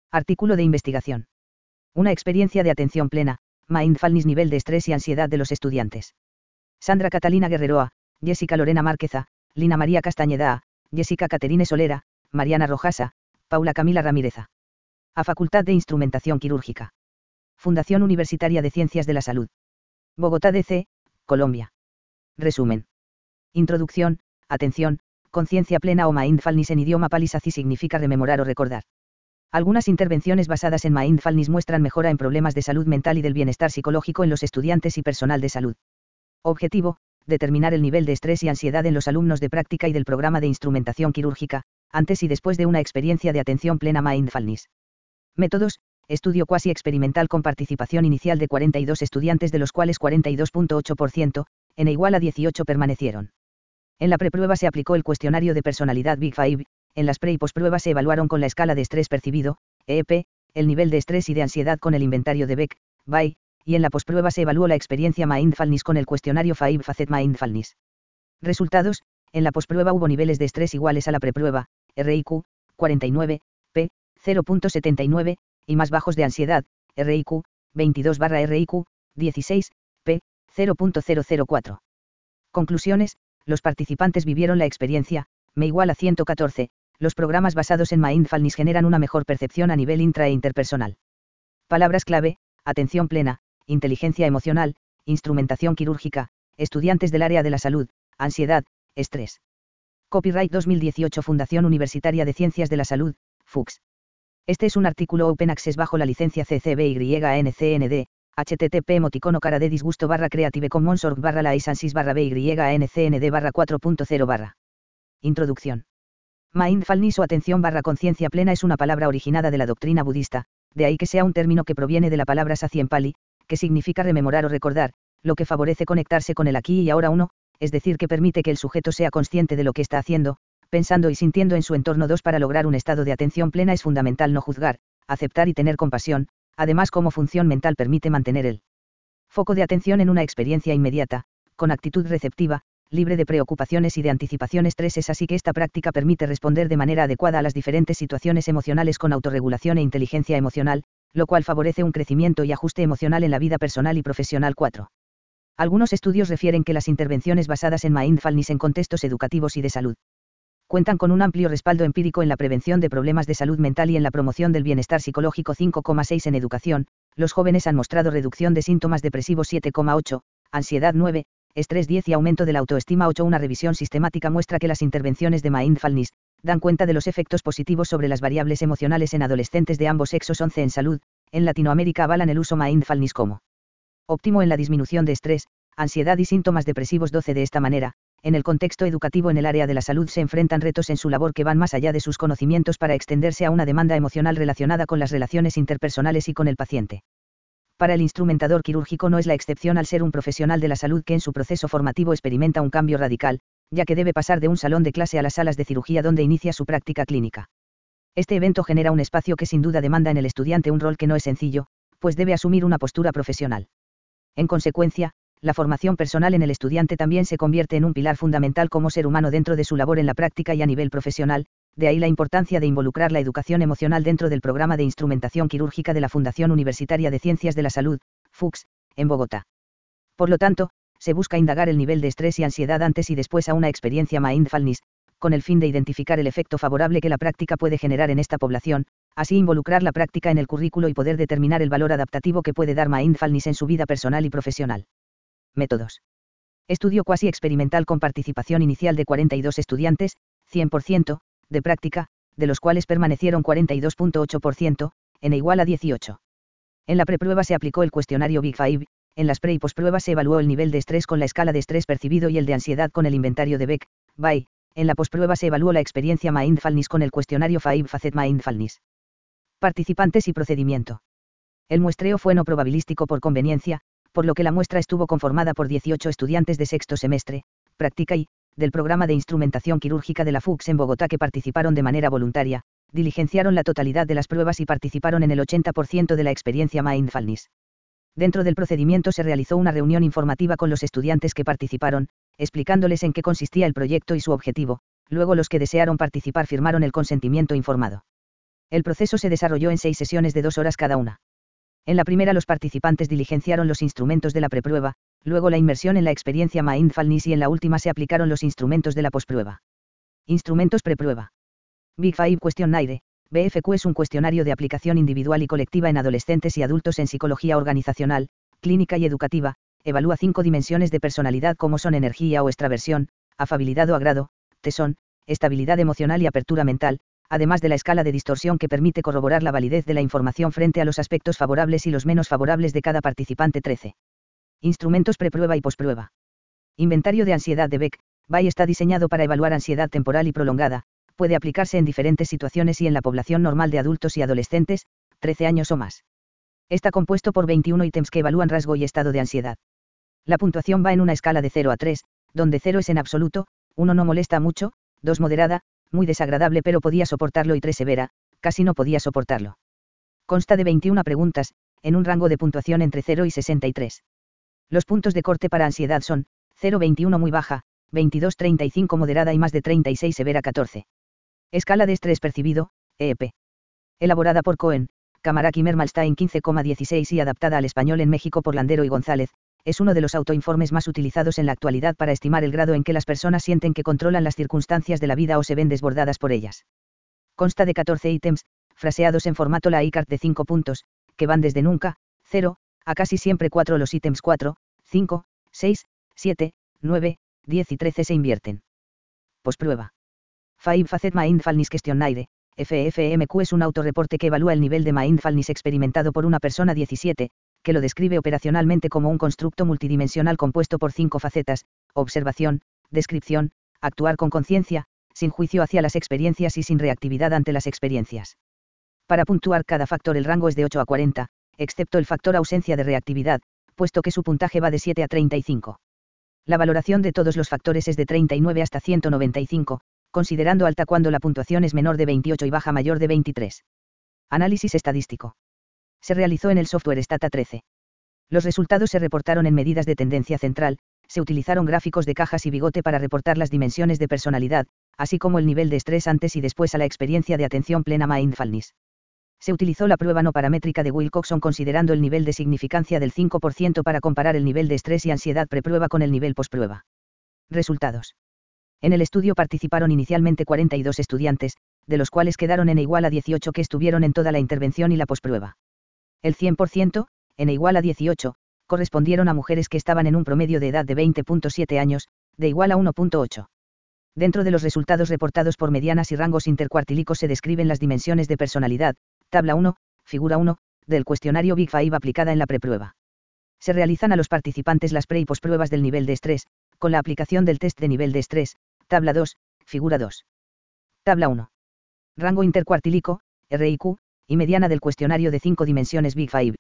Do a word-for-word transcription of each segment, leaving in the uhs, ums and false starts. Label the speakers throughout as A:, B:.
A: Artículo de investigación. Una experiencia de atención plena, mindfulness, nivel de estrés y ansiedad de los estudiantes. Sandra Catalina Guerreroa, Jessica Lorena Márqueza, Lina María Castañeda, Jessica Caterine Solera, Mariana Rojasa, Paula Camila Ramíreza. A Facultad de Instrumentación Quirúrgica. Fundación Universitaria de Ciencias de la Salud. Bogotá, D C, Colombia. Resumen. Introducción. Atención, conciencia plena o mindfulness en idioma palisaci significa rememorar o recordar. Algunas intervenciones basadas en mindfulness muestran mejora en problemas de salud mental y del bienestar psicológico en los estudiantes y personal de salud. Objetivo: determinar el nivel de estrés y ansiedad en los alumnos de práctica y del programa de instrumentación quirúrgica, antes y después de una experiencia de atención plena mindfulness. Métodos: estudio cuasi experimental con participación inicial de cuarenta y dos estudiantes, de los cuales cuarenta y dos punto ocho por ciento, N igual a dieciocho, permanecieron. En la preprueba se aplicó el cuestionario de personalidad Big Five. En las pre y pospruebas se evaluaron con la escala de estrés percibido, E E P, el nivel de estrés y de ansiedad con el inventario de Beck, B I, y en la posprueba se evaluó la experiencia mindfulness con el cuestionario Five Facet Mindfulness. Resultados: en la posprueba hubo niveles de estrés iguales a la preprueba, R I Q, cuarenta y nueve, P, cero punto setenta y nueve, y más bajos de ansiedad, R I Q, veintidós barra R I Q, dieciséis, P, cero punto cero cero cuatro. Conclusiones: los participantes vivieron la experiencia, M igual a ciento catorce. Los programas basados en mindfulness generan una mejor percepción a nivel intra e interpersonal. Palabras clave: atención plena, inteligencia emocional, instrumentación quirúrgica, estudiantes del área de la salud, ansiedad, estrés. Copyright dos mil dieciocho, Fundación Universitaria de Ciencias de la Salud, F U C S. Este es un artículo Open Access bajo la licencia C C B Y N C N D, http emoticono cara de disgusto barra creative commons org barra licenses barra B Y N C N D barra cuatro punto cero barra. Introducción. Mindfulness o atención barra conciencia plena es una palabra originada de la doctrina budista, de ahí que sea un término que proviene de la palabra saci en pali, que significa rememorar o recordar, lo que favorece conectarse con el aquí y ahora uno, es decir, que permite que el sujeto sea consciente de lo que está haciendo, pensando y sintiendo en su entorno. Dos Para lograr un estado de atención plena es fundamental no juzgar, aceptar y tener compasión. Además, como función mental permite mantener el foco de atención en una experiencia inmediata, con actitud receptiva, libre de preocupaciones y de anticipación estrés. Es así que esta práctica permite responder de manera adecuada a las diferentes situaciones emocionales con autorregulación e inteligencia emocional, lo cual favorece un crecimiento y ajuste emocional en la vida personal y profesional. cuatro. Algunos estudios refieren que las intervenciones basadas en mindfulness en contextos educativos y de salud cuentan con un amplio respaldo empírico en la prevención de problemas de salud mental y en la promoción del bienestar psicológico. cinco coma seis En educación, los jóvenes han mostrado reducción de síntomas depresivos siete coma ocho, ansiedad nueve, estrés diez y aumento de la autoestima ocho. Una revisión sistemática muestra que las intervenciones de mindfulness dan cuenta de los efectos positivos sobre las variables emocionales en adolescentes de ambos sexos. once En salud, en Latinoamérica avalan el uso mindfulness como óptimo en la disminución de estrés, ansiedad y síntomas depresivos. doce De esta manera, en el contexto educativo en el área de la salud se enfrentan retos en su labor que van más allá de sus conocimientos para extenderse a una demanda emocional relacionada con las relaciones interpersonales y con el paciente. Para el instrumentador quirúrgico no es la excepción al ser un profesional de la salud que en su proceso formativo experimenta un cambio radical, ya que debe pasar de un salón de clase a las salas de cirugía donde inicia su práctica clínica. Este evento genera un espacio que sin duda demanda en el estudiante un rol que no es sencillo, pues debe asumir una postura profesional. En consecuencia, la formación personal en el estudiante también se convierte en un pilar fundamental como ser humano dentro de su labor en la práctica y a nivel profesional. De ahí la importancia de involucrar la educación emocional dentro del programa de instrumentación quirúrgica de la Fundación Universitaria de Ciencias de la Salud, F U C S, en Bogotá. Por lo tanto, se busca indagar el nivel de estrés y ansiedad antes y después a una experiencia mindfulness, con el fin de identificar el efecto favorable que la práctica puede generar en esta población, así involucrar la práctica en el currículo y poder determinar el valor adaptativo que puede dar mindfulness en su vida personal y profesional. Métodos. Estudio cuasi experimental con participación inicial de cuarenta y dos estudiantes, cien por ciento, de práctica, de los cuales permanecieron cuarenta y dos punto ocho por ciento, N igual a dieciocho. En la preprueba se aplicó el cuestionario Big Five, en las pre y pospruebas se evaluó el nivel de estrés con la escala de estrés percibido y el de ansiedad con el inventario de Beck, B I, en la posprueba se evaluó la experiencia mindfulness con el cuestionario Five Facet Mindfulness. Participantes y procedimiento. El muestreo fue no probabilístico por conveniencia, por lo que la muestra estuvo conformada por dieciocho estudiantes de sexto semestre, práctica y, del programa de instrumentación quirúrgica de la F U C S en Bogotá que participaron de manera voluntaria, diligenciaron la totalidad de las pruebas y participaron en el ochenta por ciento de la experiencia mindfulness. Dentro del procedimiento se realizó una reunión informativa con los estudiantes que participaron, explicándoles en qué consistía el proyecto y su objetivo. Luego los que desearon participar firmaron el consentimiento informado. El proceso se desarrolló en seis sesiones de dos horas cada una. En la primera los participantes diligenciaron los instrumentos de la preprueba, luego la inmersión en la experiencia Mindfulness y en la última se aplicaron los instrumentos de la posprueba. Instrumentos preprueba. Big Five Questionnaire, B F Q es un cuestionario de aplicación individual y colectiva en adolescentes y adultos en psicología organizacional, clínica y educativa, evalúa cinco dimensiones de personalidad como son energía o extraversión, afabilidad o agrado, tesón, estabilidad emocional y apertura mental, además de la escala de distorsión que permite corroborar la validez de la información frente a los aspectos favorables y los menos favorables de cada participante. trece. Instrumentos preprueba y posprueba. Inventario de ansiedad de Beck. B A I está diseñado para evaluar ansiedad temporal y prolongada, puede aplicarse en diferentes situaciones y en la población normal de adultos y adolescentes, trece años o más. Está compuesto por veintiuno ítems que evalúan rasgo y estado de ansiedad. La puntuación va en una escala de cero a tres, donde cero es en absoluto, uno no molesta mucho, dos moderada, muy desagradable pero podía soportarlo y tres severa, casi no podía soportarlo. Consta de veintiuna preguntas, en un rango de puntuación entre cero y sesenta y tres. Los puntos de corte para ansiedad son, cero a veintiuno muy baja, veintidós a treinta y cinco moderada y más de treinta y seis severa catorce. Escala de estrés percibido, E E P. Elaborada por Cohen, Camaraki y Mermalstein quince coma dieciséis y adaptada al español en México por Landero y González, es uno de los autoinformes más utilizados en la actualidad para estimar el grado en que las personas sienten que controlan las circunstancias de la vida o se ven desbordadas por ellas. Consta de catorce ítems, fraseados en formato la ICART de cinco puntos, que van desde nunca, cero, a casi siempre cuatro. Los ítems cuatro, cinco, seis, siete, nueve, diez y trece se invierten. Posprueba. Five Facet Mindfulness Questionnaire, F F M Q es un autorreporte que evalúa el nivel de mindfulness experimentado por una persona diecisiete, que lo describe operacionalmente como un constructo multidimensional compuesto por cinco facetas: observación, descripción, actuar con conciencia, sin juicio hacia las experiencias y sin reactividad ante las experiencias. Para puntuar cada factor el rango es de ocho a cuarenta, excepto el factor ausencia de reactividad, puesto que su puntaje va de siete a treinta y cinco. La valoración de todos los factores es de treinta y nueve hasta ciento noventa y cinco, considerando alta cuando la puntuación es menor de veintiocho y baja mayor de veintitrés. Análisis estadístico. Se realizó en el software Stata trece. Los resultados se reportaron en medidas de tendencia central, se utilizaron gráficos de cajas y bigote para reportar las dimensiones de personalidad, así como el nivel de estrés antes y después a la experiencia de atención plena Mindfulness. Se utilizó la prueba no paramétrica de Wilcoxon considerando el nivel de significancia del cinco por ciento para comparar el nivel de estrés y ansiedad preprueba con el nivel posprueba. Resultados. En el estudio participaron inicialmente cuarenta y dos estudiantes, de los cuales quedaron N igual a dieciocho que estuvieron en toda la intervención y la posprueba. El cien por ciento, N igual a dieciocho, correspondieron a mujeres que estaban en un promedio de edad de veinte punto siete años, de igual a uno punto ocho. Dentro de los resultados reportados por medianas y rangos intercuartílicos se describen las dimensiones de personalidad, tabla uno, figura uno, del cuestionario Big Five aplicada en la preprueba. Se realizan a los participantes las pre y pospruebas del nivel de estrés, con la aplicación del test de nivel de estrés, tabla dos, figura dos. Tabla uno. Rango intercuartílico, R I Q, y mediana del cuestionario de cinco dimensiones Big Five.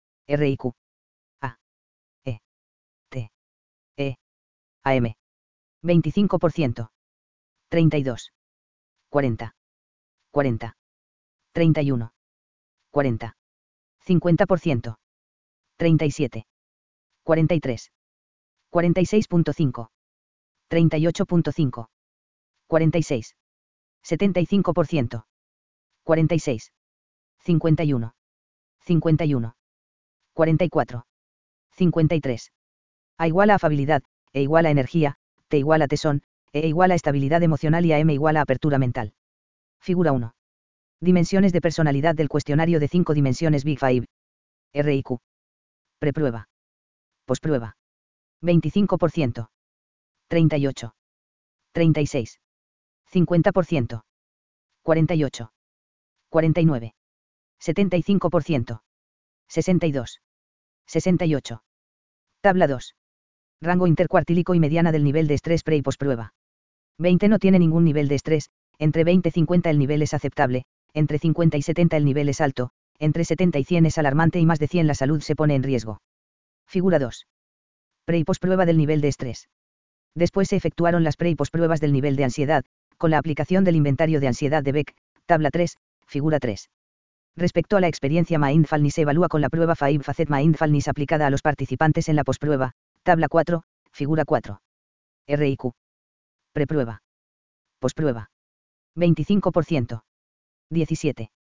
A: R I Q. A. E. T. E. A M. veinticinco por ciento. treinta y dos. cuarenta. cuarenta. treinta y uno. cuarenta. cincuenta por ciento. treinta y siete. cuarenta y tres. cuarenta y seis punto cinco. treinta y ocho punto cinco. cuarenta y seis. setenta y cinco por ciento. cuarenta y seis. cincuenta y uno. cincuenta y uno. cuarenta y cuatro. cincuenta y tres. A igual a afabilidad, E igual a energía, T igual a tesón, E igual a estabilidad emocional y a M igual a apertura mental. Figura uno. Dimensiones de personalidad del cuestionario de cinco dimensiones Big Five. R I Q. Preprueba. Posprueba. veinticinco por ciento. treinta y ocho. treinta y seis. cincuenta por ciento. cuarenta y ocho. cuarenta y nueve. setenta y cinco por ciento. sesenta y dos. sesenta y ocho. Tabla dos. Rango intercuartílico y mediana del nivel de estrés pre y posprueba. veinte no tiene ningún nivel de estrés, entre veinte y cincuenta el nivel es aceptable, entre cincuenta y setenta el nivel es alto, entre setenta y cien es alarmante y más de cien la salud se pone en riesgo. Figura dos. Pre y posprueba del nivel de estrés. Después se efectuaron las pre y pospruebas del nivel de ansiedad, con la aplicación del inventario de ansiedad de Beck, tabla tres, figura tres. Respecto a la experiencia Mindfulness se evalúa con la prueba Five Facet Mindfulness aplicada a los participantes en la posprueba, tabla cuatro, figura cuatro. R I Q. Preprueba. Posprueba. veinticinco por ciento. diecisiete.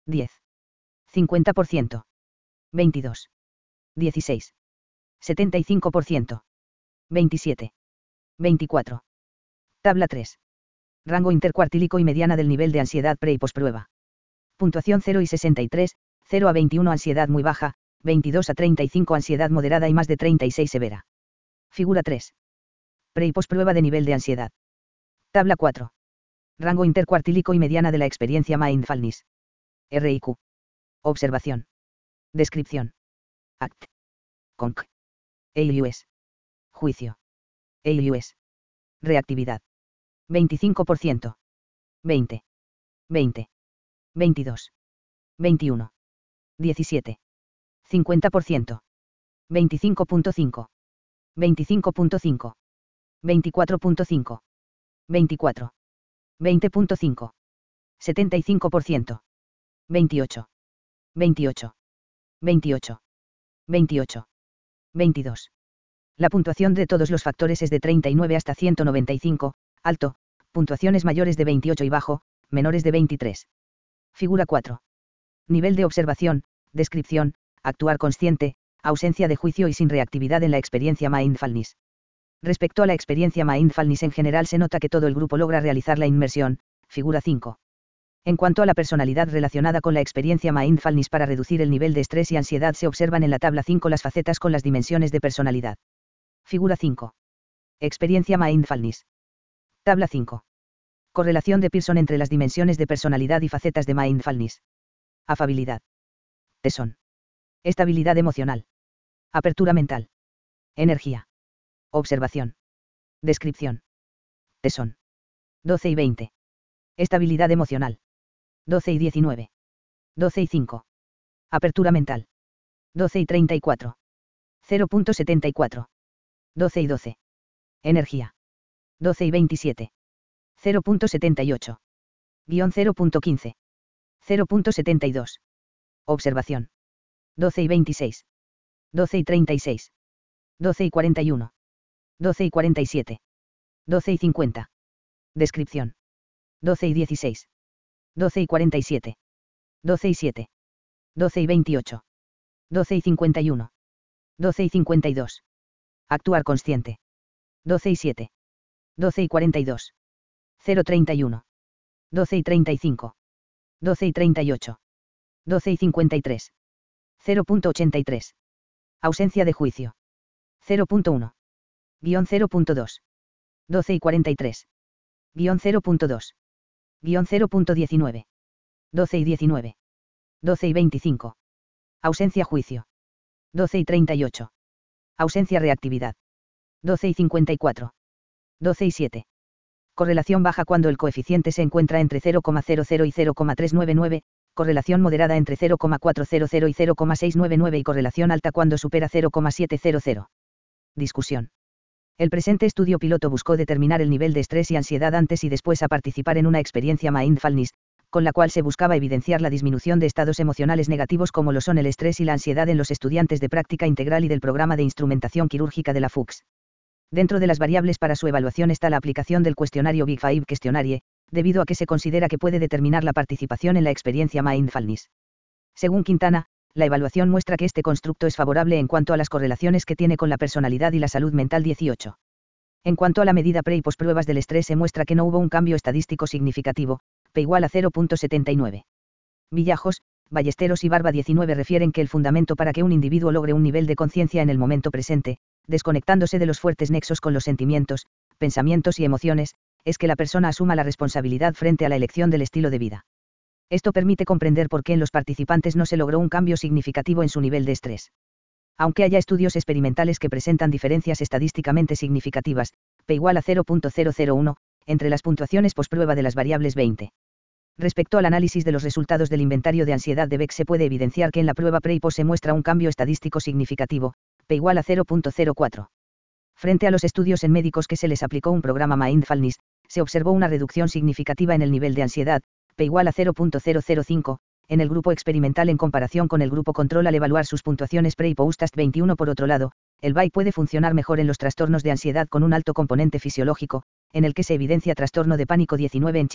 A: diez. cincuenta por ciento. veintidós. dieciséis. setenta y cinco por ciento. veintisiete. veinticuatro. Tabla tres. Rango intercuartílico y mediana del nivel de ansiedad pre y posprueba. Puntuación cero y sesenta y tres, cero a veintiuno ansiedad muy baja, veintidós a treinta y cinco ansiedad moderada y más de treinta y seis severa. Figura tres. Pre y posprueba de nivel de ansiedad. Tabla cuatro. Rango intercuartílico y mediana de la experiencia Mindfulness. R I Q. Observación. Descripción. Act. Conc. E I U S. Juicio. E I U S. Reactividad. veinticinco por ciento. veinte. veinte. veintidós. veintiuno. diecisiete. cincuenta por ciento. veinticinco punto cinco. veinticinco punto cinco. veinticuatro punto cinco. veinticuatro. veinte punto cinco. setenta y cinco por ciento. veintiocho. veintiocho. veintiocho. veintiocho. veintidós. La puntuación de todos los factores es de treinta y nueve hasta ciento noventa y cinco, alto, puntuaciones mayores de veintiocho y bajo, menores de veintitrés. Figura cuatro. Nivel de observación, descripción, actuar consciente, ausencia de juicio y sin reactividad en la experiencia Mindfulness. Respecto a la experiencia Mindfulness en general se nota que todo el grupo logra realizar la inmersión, figura cinco. En cuanto a la personalidad relacionada con la experiencia Mindfulness para reducir el nivel de estrés y ansiedad se observan en la tabla cinco las facetas con las dimensiones de personalidad. Figura cinco. Experiencia Mindfulness. Tabla cinco. Correlación de Pearson entre las dimensiones de personalidad y facetas de Mindfulness. Afabilidad. Tesón. Estabilidad emocional. Apertura mental. Energía. Observación. Descripción. Tesón. doce y veinte. Estabilidad emocional. doce y diecinueve. doce y cinco. Apertura mental. doce y treinta y cuatro. cero punto setenta y cuatro. doce y doce. Energía. doce y veintisiete. cero punto setenta y ocho. Guión cero punto quince. cero punto setenta y dos. Observación. doce y veintiséis. doce y treinta y seis. doce y cuarenta y uno. doce y cuarenta y siete. doce y cincuenta. Descripción. doce y dieciséis. doce y cuarenta y siete. doce y siete. doce y veintiocho. doce y cincuenta y uno. doce y cincuenta y dos. Actuar consciente. doce y siete. doce y cuarenta y dos. cero treinta y uno. doce y treinta y cinco. doce y treinta y ocho. doce y cincuenta y tres. cero punto ochenta y tres. Ausencia de juicio. cero punto uno. Guión cero punto dos. doce y cuarenta y tres. Guión cero punto dos. Guión cero punto diecinueve. doce y diecinueve. doce y veinticinco. Ausencia juicio. doce y treinta y ocho. Ausencia reactividad. doce y cincuenta y cuatro. doce y siete. Correlación baja cuando el coeficiente se encuentra entre cero coma cero cero y cero coma trescientos noventa y nueve, correlación moderada entre cero coma cuatrocientos y cero coma seiscientos noventa y nueve y correlación alta cuando supera cero coma setecientos. Discusión. El presente estudio piloto buscó determinar el nivel de estrés y ansiedad antes y después a participar en una experiencia Mindfulness, con la cual se buscaba evidenciar la disminución de estados emocionales negativos como lo son el estrés y la ansiedad en los estudiantes de práctica integral y del programa de instrumentación quirúrgica de la F U C S. Dentro de las variables para su evaluación está la aplicación del cuestionario Big Five Questionnaire, debido a que se considera que puede determinar la participación en la experiencia Mindfulness. Según Quintana, la evaluación muestra que este constructo es favorable en cuanto a las correlaciones que tiene con la personalidad y la salud mental dieciocho. En cuanto a la medida pre y pospruebas del estrés se muestra que no hubo un cambio estadístico significativo, P igual a cero punto setenta y nueve. Villajos, Ballesteros y Barba diecinueve refieren que el fundamento para que un individuo logre un nivel de conciencia en el momento presente, desconectándose de los fuertes nexos con los sentimientos, pensamientos y emociones, es que la persona asuma la responsabilidad frente a la elección del estilo de vida. Esto permite comprender por qué en los participantes no se logró un cambio significativo en su nivel de estrés. Aunque haya estudios experimentales que presentan diferencias estadísticamente significativas, P igual a cero punto cero cero uno, entre las puntuaciones posprueba de las variables veinte. Respecto al análisis de los resultados del inventario de ansiedad de Beck se puede evidenciar que en la prueba pre y post se muestra un cambio estadístico significativo, P igual a cero punto cero cuatro. Frente a los estudios en médicos que se les aplicó un programa Mindfulness, se observó una reducción significativa en el nivel de ansiedad, P igual a cero punto cero cero cinco, en el grupo experimental en comparación con el grupo control al evaluar sus puntuaciones pre y post veintiuno. Por otro lado, el B A I puede funcionar mejor en los trastornos de ansiedad con un alto componente fisiológico, en el que se evidencia trastorno de pánico diecinueve en Chile,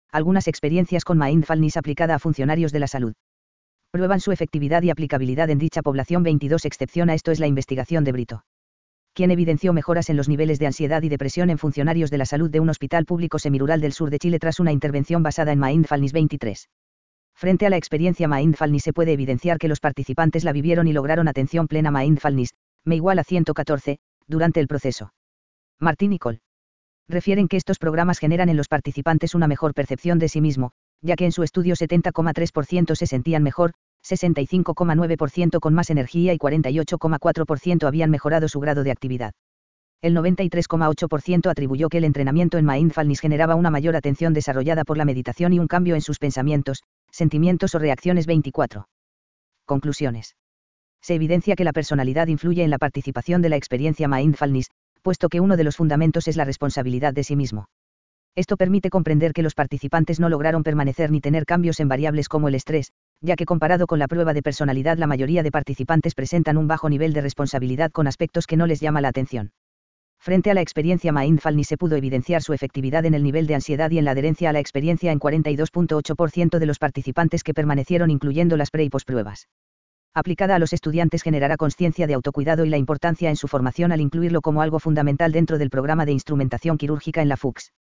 A: algunas experiencias con Mindfulness aplicada a funcionarios de la salud. Prueban su efectividad y aplicabilidad en dicha población. veintidós Excepción a esto es la investigación de Brito, quien evidenció mejoras en los niveles de ansiedad y depresión en funcionarios de la salud de un hospital público semirural del sur de Chile tras una intervención basada en Mindfulness. veintitrés Frente a la experiencia Mindfulness se puede evidenciar que los participantes la vivieron y lograron atención plena Mindfulness, M igual a ciento catorce, durante el proceso. Martín y Cole refieren que estos programas generan en los participantes una mejor percepción de sí mismo, ya que en su estudio setenta coma tres por ciento se sentían mejor, sesenta y cinco coma nueve por ciento con más energía y cuarenta y ocho coma cuatro por ciento habían mejorado su grado de actividad. El noventa y tres coma ocho por ciento atribuyó que el entrenamiento en Mindfulness generaba una mayor atención desarrollada por la meditación y un cambio en sus pensamientos, sentimientos o reacciones. veinticuatro Conclusiones. Se evidencia que la personalidad influye en la participación de la experiencia Mindfulness, puesto que uno de los fundamentos es la responsabilidad de sí mismo. Esto permite comprender que los participantes no lograron permanecer ni tener cambios en variables como el estrés, ya que comparado con la prueba de personalidad la mayoría de participantes presentan un bajo nivel de responsabilidad con aspectos que no les llama la atención. Frente a la experiencia Mindfulness se pudo evidenciar su efectividad en el nivel de ansiedad y en la adherencia a la experiencia en cuarenta y dos coma ocho por ciento de los participantes que permanecieron, incluyendo las pre y pospruebas. Aplicada a los estudiantes generará conciencia de autocuidado y la importancia en su formación al incluirlo como algo fundamental dentro del programa de instrumentación quirúrgica en la F U C S.